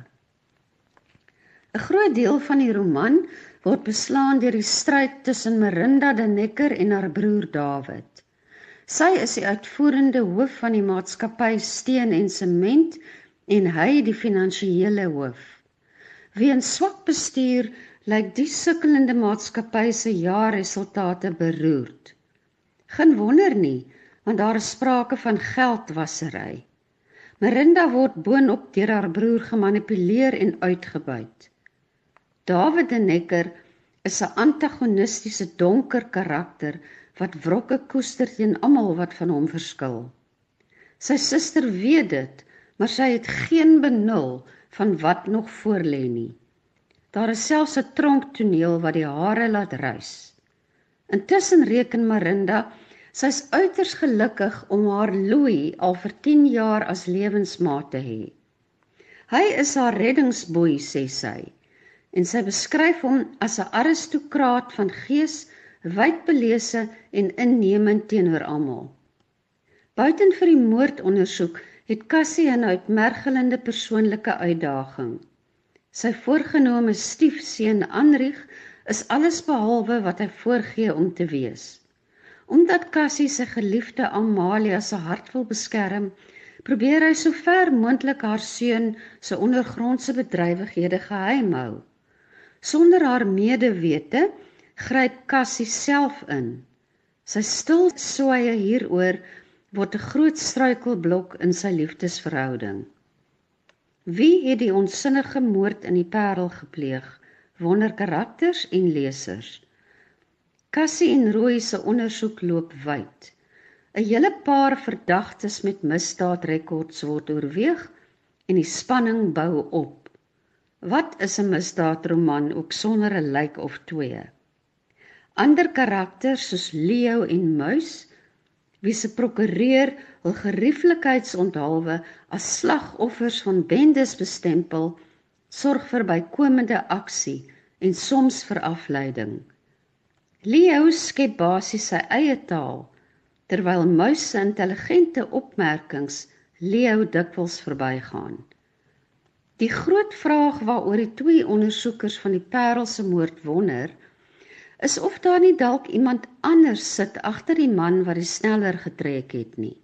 'n Groot deel van die roman word beslaan deur die stryd tussen Merinda de Necker en haar broer David. Sy is die uitvoerende hoof van die maatskappy Steen en Sement en hy die finansiële hoof. Weens swak bestuur lyk die sukkelende maatskappy se jaarresultate beroerd. Geen wonder nie, want daar is sprake van geldwassery. Merinda word boonop deur haar broer gemanipuleer en uitgebuit. David de Necker is 'n antagonistiese donker karakter wat wrokke koester teen almal wat van hom verskil. Sy suster weet dit, maar sy het geen benul van wat nog voorlê nie. Daar is selfs 'n tronktoneel wat die hare laat rys. Intussen reken Marinda, sy's uiters gelukkig om haar Louis al vir tien jaar as lewensmaat te hê. Hy is haar reddingsboei, sê sy, en sy beskryf hom as 'n aristokraat van gees, wydbelese en innemend teenoor almal. Buiten vir die moordondersoek het Cassie 'n uitmergelende persoonlike uitdaging. Sy voorgenome stiefseun Anrich is alles behalwe wat hy voorgee om te wees. Omdat Cassie sy geliefde Amalia se hart wil beskerm, probeer hy so ver moontlik haar seun se ondergrondse bedrywighede geheim hou. Sonder haar medewete gryp Cassie self in. Sy stil swaaye hieroor word 'n groot struikelblok in sy liefdesverhouding. Wie het die onsinnige moord in die Parel gepleeg? Wonder karakters en lesers. Cassie en Roy se ondersoek loop wyd. 'n Hele paar verdagtes met misdaadrekords word oorweeg en die spanning bou op. Wat is 'n misdaadroman ook sonder 'n lijk of twee? Ander karakters soos Leo en Muis, wie se prokureur hul gerieflikheidsonthaalwe as slagoffers van bendes bestempel, sorg vir bykomende aksie en soms vir afleiding. Leo skep basies sy eie taal, terwyl Muis se intelligente opmerkings Leo dikwels verbygaan. Die groot vraag waaroor die twee ondersoekers van die Parel se moord wonder, is of daar nie dalk iemand anders sit agter die man wat die sneller getrek het nie.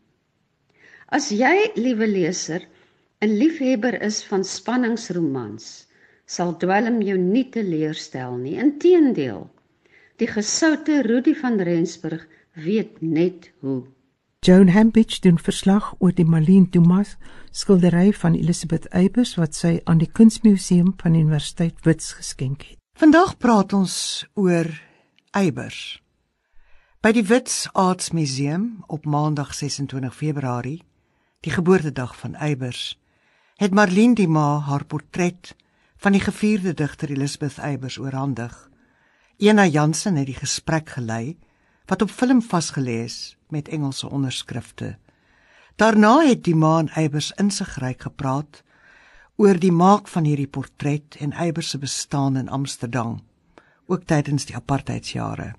As jy, liewe leser, 'n liefhebber is van spanningsromans, sal Dwelm jou nie teleurstel nie. Inteendeel, die gesoute Rudi van Rensburg weet net hoe. Joan Hambidge doen verslag oor die Marlene Dumas skildery van Elisabeth Eybers wat sy aan die Kunsmuseum van Universiteit Wits geskenk het. Vandag praat ons oor Eybers. By die Wits Arts Museum op maandag ses en twintig Februarie, die geboortedag van Eybers, het Marlene Dumas haar portret van die gevierde digter Elisabeth Eybers oorhandig. Ena Jansen het die gesprek gelei, wat op film vasgelê is met Engelse onderskrifte. Daarna het Dumas en Eybers insigryk gepraat oor die maak van hierdie portret en Eybers se bestaan in Amsterdam, ook tydens die apartheidsjare.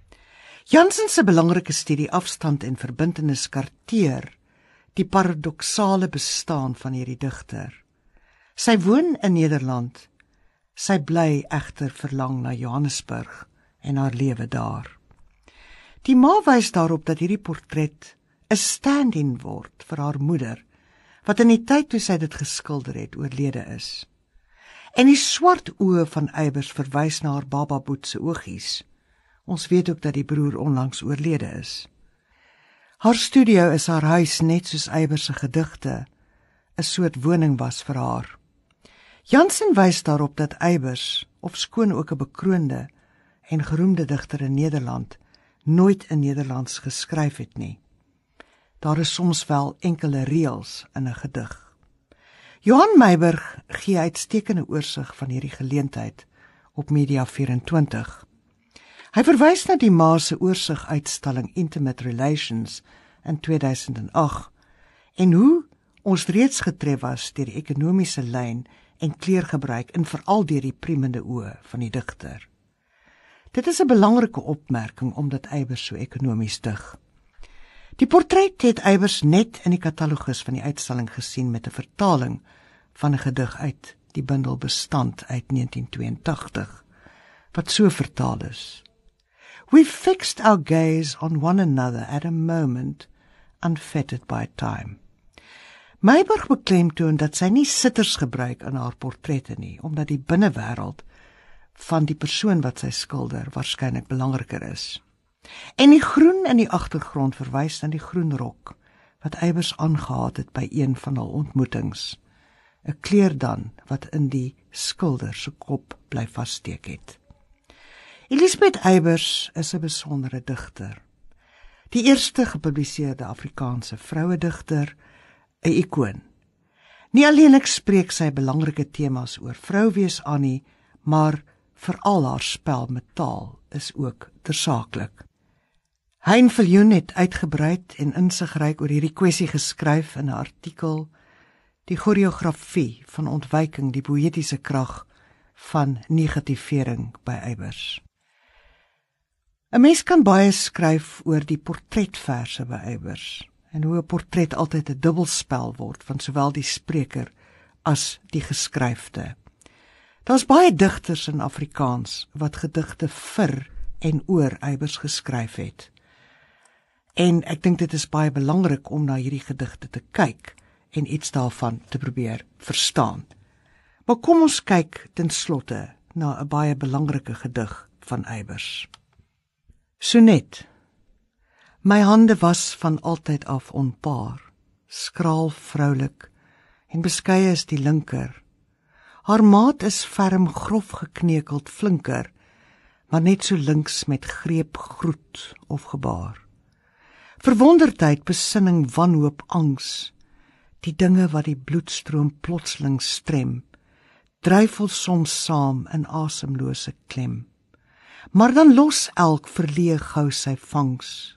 Jansen se belangrike studie Afstand en Verbintenis karteer die paradoksale bestaan van hierdie digter. Sy woon in Nederland, sy bly egter verlang na Johannesburg en haar lewe daar. Die ma wys daarop dat hierdie portret 'n stand-in word vir haar moeder, wat in die tyd toe sy dit geskilder het oorlede is. En die swart oë van Eybers verwys na haar baba Boet se oogies. Ons weet ook dat die broer onlangs oorlede is. Haar studio is haar huis net soos Eybers se gedigte 'n soort woning was vir haar. Jansen wys daarop dat Eybers, ofskoon ook 'n bekroonde en geroemde digter in Nederland, nooit in Nederlands geskryf het nie. Daar is soms wel enkele reëls in 'n gedig. Johan Meiburg gee uitstekende oorsig van hierdie geleentheid op Media vyf en twintig. Hy verwys na die ma se oorsig uitstalling Intimate Relations in twee duisend agt en hoe ons reeds getref was deur die ekonomiese lyn en kleurgebruik en veral deur die priemende oë van die digter. Dit is 'n belangrike opmerking omdat Eybers so ekonomies dig. Die portret het Eybers net in die katalogus van die uitstalling gesien met 'n vertaling van 'n gedig uit die bundel Bestand uit negentien tweeëntagtig, wat so vertaal is. We fixed our gaze on one another at a moment unfettered by time. Meiburg beklemtoon dat sy nie sitters gebruik in haar portrette nie, omdat die binnewêreld van die persoon wat sy skilder waarskynlik belangriker is. En die groen in die agtergrond verwys na die groen rok wat Eybers aangetree het by een van hul ontmoetings 'n kleur dan wat in die skilder se kop bly vassteek het. Elisabeth Eybers is 'n besondere digter. Die eerste gepubliseerde Afrikaanse vrouedigter, 'n ikoon. Nie alleenlik spreek sy belangrike temas oor vrouwees aan nie, maar veral haar spel met taal is ook tersaaklik. Hein Viljoen het uitgebreid en insigryk oor hierdie kwessie geskryf in 'n artikel, Die choreografie van ontwyking, die poëtiese krag van negativering by Eybers. 'n Mens kan baie skryf oor die portretverse by Eybers en hoe 'n portret altyd 'n dubbelspel word van sowel die spreker as die geskryfde. Daar's baie digters in Afrikaans wat gedigte vir en oor Eybers geskryf het. En ek dink dit is baie belangrik om na hierdie gedigte te kyk en iets daarvan te probeer verstaan. Maar kom ons kyk ten slotte na 'n baie belangrike gedig van Eybers. Sonnet. My hande was van altyd af onpaar, skraal vroulik en beskeie is die linker. Haar maat is ferm grof geknekeld flinker, maar net so links met greep groet of gebaar. Verwonderdheid, besinning, wanhoop, angs, die dinge wat die bloedstroom plotseling strem, dryfel soms saam in asemlose klem. Maar dan los elk verleë gou sy vangs.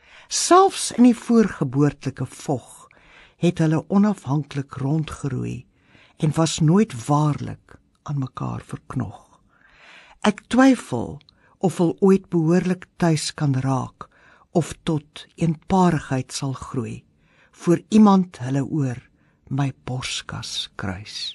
Selfs in die voorgeboortelike vog het hulle onafhanklik rondgeroei en was nooit waarlik aan mekaar verknog. Ek twyfel of hulle ooit behoorlik tuis kan raak of tot eenparigheid sal groei, voor iemand hulle oor my borskas kruis.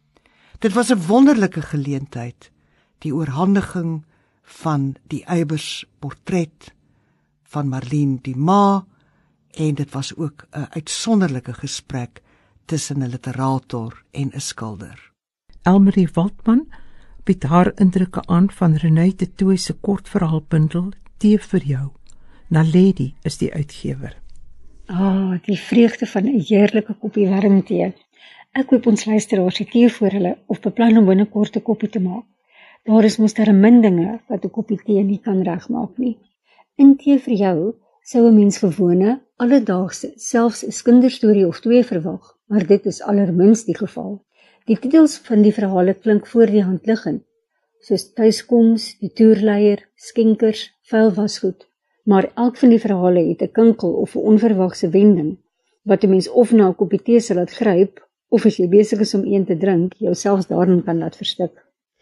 Dit was 'n wonderlike geleentheid, die oorhandiging van die Eybers portret van Marlene Dumas, en dit was ook 'n uitsonderlike gesprek tussen 'n literator en 'n skilder. Elmarie Waldman bied haar indrukke aan van Renée de Tooy se kortverhaalbundel Tee vir jou. Naledi is die uitgewer. Ah, oh, die vreugde van 'n heerlike koppie warm tee. Ek hoop ons luisteraars het tee voor hulle of beplan om binnekort 'n koppie te maak. Daar is mos daar min dinge wat 'n koppie tee nie kan regmaak nie. In Tee vir jou sou 'n mens gewone, alledaagse, selfs 'n kinderstorie of twee verwag, maar dit is allerminst die geval. Die titels van die verhale klink voor die hand liggend, soos Tuiskoms, Die Toerleier, Skenkers, Vuil wasgoed, maar elk van die verhale het 'n kinkel of 'n onverwagse wending, wat 'n mens of na 'n koppie tee sal laat gryp, of as jy besig is om een te drink, jou selfs daarin kan laat verstik.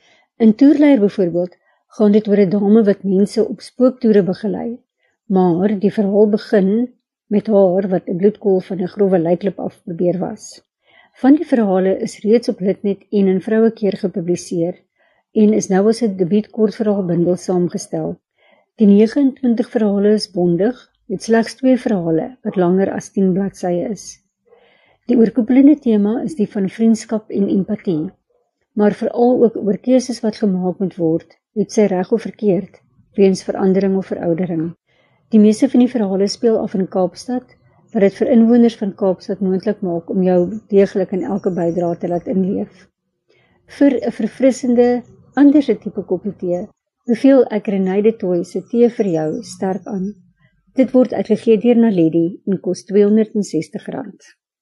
In Toerleier byvoorbeeld, gaan dit oor 'n dame wat mense op spooktoere begelei, maar die verhaal begin met haar wat 'n bloedkool van 'n grove lijklip af probeer was. Van die verhale is reeds op Litnet en in Vrouekeer gepubliseer en is nou as 'n debuutkortverhaalbundel saamgestel. Die nege en twintig verhale is bondig, met slegs twee verhale wat langer as tien bladsye is. Die oorkoepelende tema is die van vriendskap en empatie, maar veral ook oor keuses wat gemaak moet word, het sy reg of verkeerd, weens verandering of veroudering. Die meeste van die verhale speel af in Kaapstad, wat dit vir inwoners van Kaapstad moontlik maak om jou deeglik in elke bydra te laat inleef. Vir 'n verfrissende, anderse tipe koppie tee, beveel ek Renée de Tooy se Tee vir jou sterk aan. Dit word uitgegee deur Naledi en kos tweehonderdsestig rand.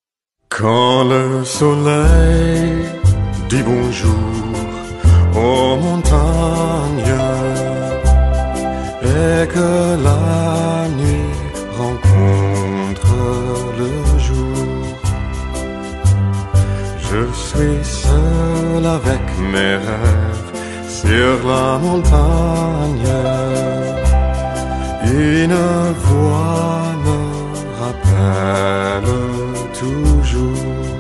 Quand le soleil dit bonjour aux montagnes et que la nuit rencontre le jour, je suis seul avec mes rêves sur la montagne. Une voix me rappelle toujours.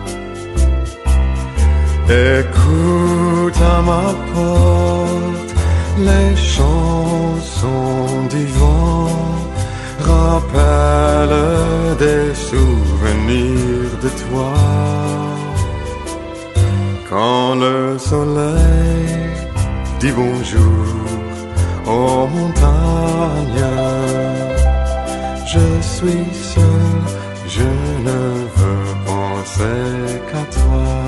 Écoute à ma porte les chansons du vent, rappelle des souvenirs de toi. Quand le soleil dit bonjour aux montagnes, je suis seul, je ne veux penser qu'à toi.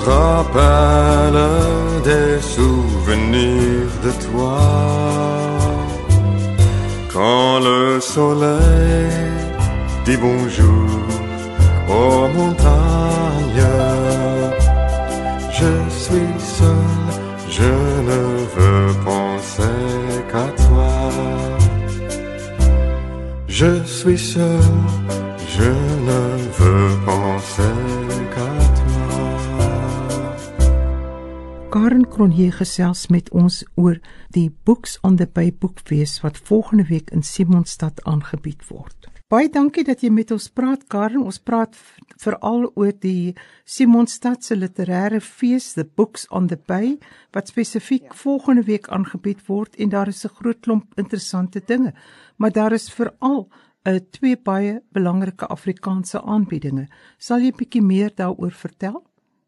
rappelle des souvenirs de toi. Quand le soleil dit bonjour aux montagnes, je suis seul, je ne veux penser qu'à toi. Je suis seul, je ne veux penser qu'à toi. Karen Cronje gesels met ons oor die Books on the Bay boekfees wat volgende week in Simonstad aangebied word. Baie dankie dat jy met ons praat, Karen. Ons praat veral oor die Simonstad se literêre fees, the Books on the Bay, wat spesifiek ja. volgende week aangebied word en daar is 'n groot klomp interessante dinge. Maar daar is veral uh, twee baie belangrike Afrikaanse aanbiedinge. Sal jy 'n bietjie meer daaroor vertel?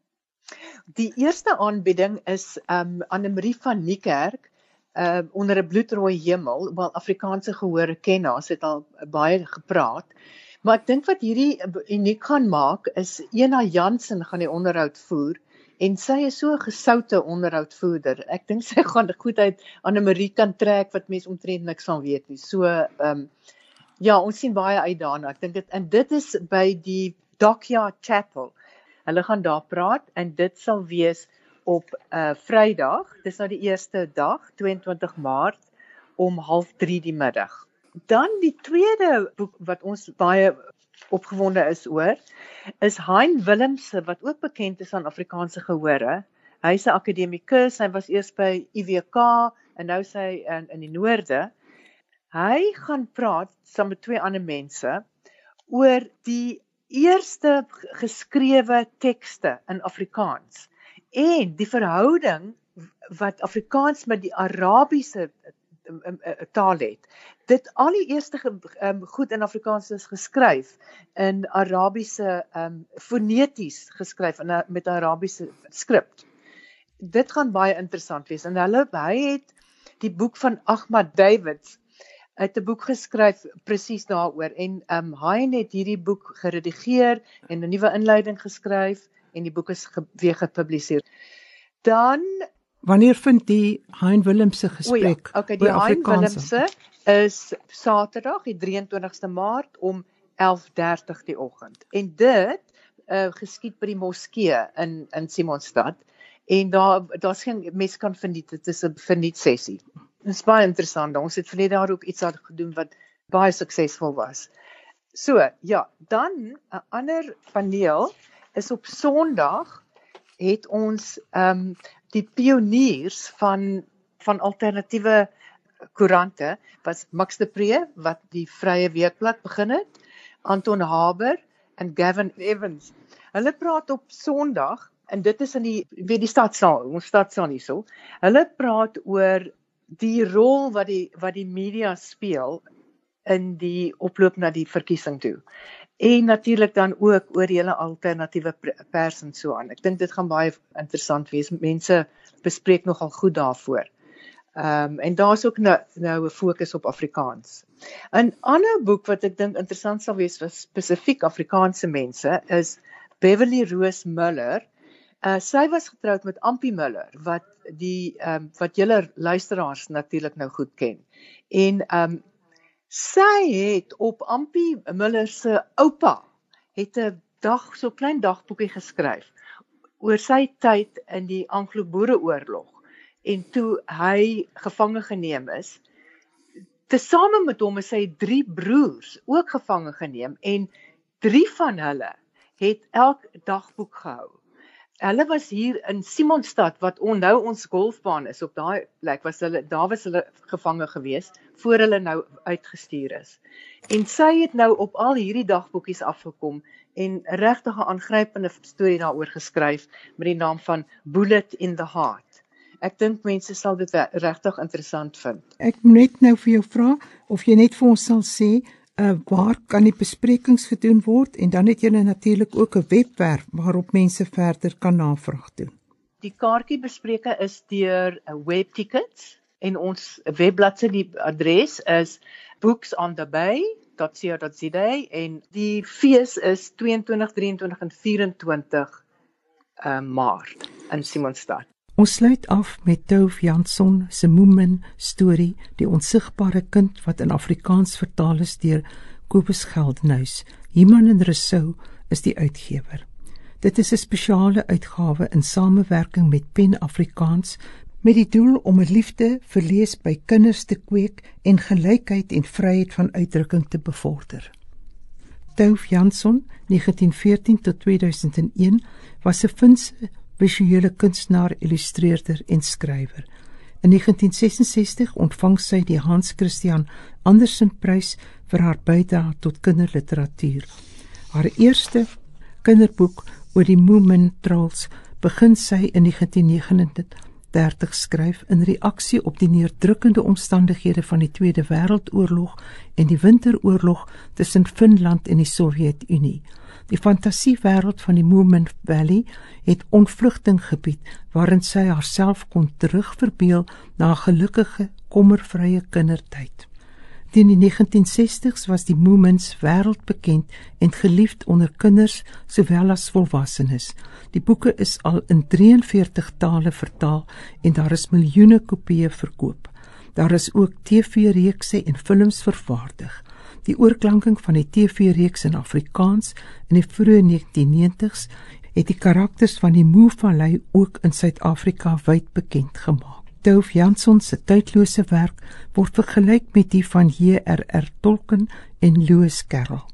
Die eerste aanbieding is um, Annemarie van Niekerk, uh, onder 'n bloedrooi hemel, wel Afrikaanse gehore ken haar, sy het al baie gepraat, maar ek dink wat hierdie uniek gaan maak, is Ena Jansen gaan die onderhoud voer, en sy is so 'n gesoute onderhoudvoerder, ek dink sy gaan goed uit Annemarie kan trek, wat mens omtrent niks van weet nie, so, um, ja, ons sien baie uit daarna, ek dink dit, en dit is by die Dockyard Chapel. Hulle gaan daar praat en dit sal wees op uh, Vrydag, dis nou die eerste dag, twee en twintig Maart, om half drie die middag. Dan die tweede boek wat ons baie opgewonde is oor, is Hein Willemse, wat ook bekend is aan Afrikaanse gehore. Hy is 'n akademikus, hy was eers by I W K en nou is hy in, in die noorde. Hy gaan praat saam met twee ander mense oor die eerste geskrewe tekste in Afrikaans en die verhouding wat Afrikaans met die Arabiese taal het. Dit al die eerste um, goed in Afrikaans is geskryf in Arabiese, um, foneties geskryf in, met Arabiese skript. Dit gaan baie interessant wees en hulle, hy het die boek van Ahmad Davids uit 'n boek geskryf presies daaroor en um, hy het hierdie boek geredigeer en 'n nuwe inleiding geskryf en die boek is ge weer gepubliseer. Dan wanneer vind die Hein Willemse gesprek? O ja, okay, die Hein Willemse is Saterdag die drie en twintigste Maart om elf dertig die oggend. En dit uh, geskied by die moskee in in Simonstad en daar daar's geen mense kan verniet, dit is 'n verniet sessie. Dit is baie interessant, ons het verlede jaar ook iets aan gedoen wat baie suksesvol was. So, ja, dan 'n ander paneel is op Sondag het ons um, die pioniers van, van alternatiewe koerante, was Max de Pre, wat die Vrye Weekblad begin het, Anton Haber en Gavin Evans. Hulle praat op Sondag, en dit is in die, weet die stadsaal, ons stadsaal nie so, hulle praat oor die rol wat die, wat die media speel in die oploop na die verkiesing toe. En natuurlik dan ook oor die hele alternatiewe pers en so aan. Ek dink dit gaan baie interessant wees. Mense bespreek nogal goed daarvoor. Um, en daar is ook nou, nou 'n fokus op Afrikaans. 'n ander boek wat ek dink interessant sal wees vir spesifiek Afrikaanse mense is Beverly Rose Muller. Uh, sy was getroud met Ampie Muller, wat die um, wat julle luisteraars natuurlik nou goed ken. En um, sy het op Ampie Muller se oupa het 'n dag so klein dagboekie geskryf oor sy tyd in die Anglo-Boereoorlog en toe hy gevange geneem is. Tesame met hom is sy drie broers ook gevange geneem en drie van hulle het elk dagboek gehou. Hulle was hier in Simonstad, wat on, nou ons golfbaan is, op daai plek, was hulle, daar was hulle gevange gewees, voor hulle nou uitgestuur is. En sy het nou op al hierdie dagboekies afgekom, en regtig 'n aangrypende storie daaroor geskryf, met die naam van Bullet in the Heart. Ek dink mense sal dit regtig interessant vind. Ek moet net nou vir jou vra, of jy net vir ons sal sê, Uh, waar kan die besprekings gedoen word, en dan het julle natuurlik ook 'n webwerf waarop mense verder kan navraag doen. Die kaartjie bespreke is deur Webtickets en ons webbladsy, die adres is books on the bay dot co dot za en die fees is twee en twintig, drie en twintig en vier en twintig uh, Maart in Simonstad. Ons sluit af met Tove Jansson se Moomin storie, die onsigbare kind wat in Afrikaans vertaal is deur Kobus Geldenhuys. Iman en Rousseau is die uitgewer. Dit is 'n spesiale uitgawe in samewerking met Pen Afrikaans met die doel om 'n liefde vir lees by kinders te kweek en gelykheid en vryheid van uitdrukking te bevorder. Tove Jansson, negentien veertien tot tweeduisend een, was 'n Finse visuele kunstenaar, illustreerder en skrywer. In negentien sesensestig ontvang sy die Hans Christian Andersen Prys vir haar bydrae tot kinderliteratuur. Haar eerste kinderboek oor die Moomin Trolls begin sy in negentien negenendertig skryf in reaksie op die neerdrukkende omstandighede van die Tweede Wêreldoorlog en die Winteroorlog tussen Finland en die Sowjetunie. Die fantasiewêreld van die Moomin Valley het ontvlugting gebied waarin sy haarself kon terugverbeel na 'n gelukkige, kommervrye kindertyd. Teen die negentien sestig's was die Moomins wêreldbekend en geliefd onder kinders sowel as volwassenes. Die boeke is al in drieënveertig tale vertaal en daar is miljoene kopieë verkoop. Daar is ook T V-reekse en films vervaardig. Die oorklanking van die T V-reeks in Afrikaans in die vroeë negentien negentig's het die karakters van die Moo-vallei ook in Suid-Afrika wyd bekend gemaak. Tove Jansson se tydlose werk word vergelyk met die van J R R Tolkien en Lewis Carroll.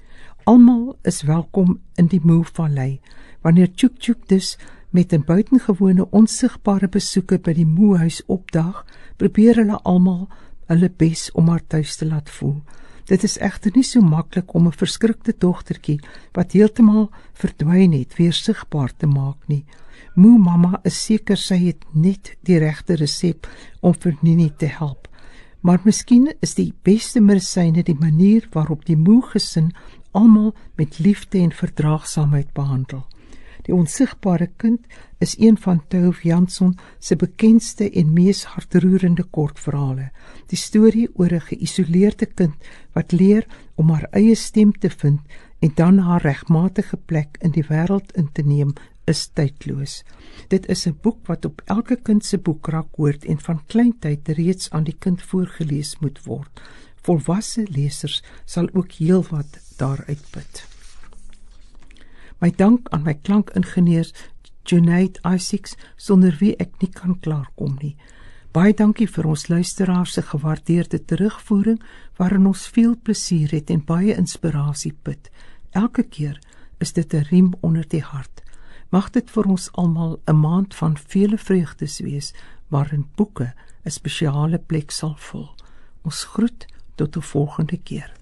Almal is welkom in die Moo-vallei. Wanneer Tjoek Tjoek dus met 'n buitengewone onsigbare besoeker by die Moo-huis opdaag, probeer hulle almal hulle bes om haar tuis te laat voel. Dit is egter nie so maklik om 'n verskrikte dogtertjie wat heeltemal verdwyn het weer sigbaar te maak nie. Moo mamma is seker sy het net die regte resep om vir Nini te help. Maar miskien is die beste medisyne die manier waarop die Moo gesin almal met liefde en verdraagsaamheid behandel. Die onsigbare kind is een van Tove Jansson se bekendste en mees hartroerende kortverhale. Die storie oor 'n geïsoleerde kind wat leer om haar eie stem te vind en dan haar regmatige plek in die wêreld in te neem, is tydloos. Dit is 'n boek wat op elke kind se boekrak hoort en van kleintyd reeds aan die kind voorgelees moet word. Volwasse lesers sal ook heelwat daaruit put. My dank aan my klankingenieurs Junaid Isaacs, sonder wie ek nie kan klaarkom nie. Baie dankie vir ons luisteraars se gewaardeerde terugvoering, waarin ons veel plesier het en baie inspirasie put. Elke keer is dit 'n riem onder die hart. Mag dit vir ons almal 'n maand van vele vreugdes wees, waarin boeke 'n spesiale plek sal vul. Ons groet tot 'n volgende keer.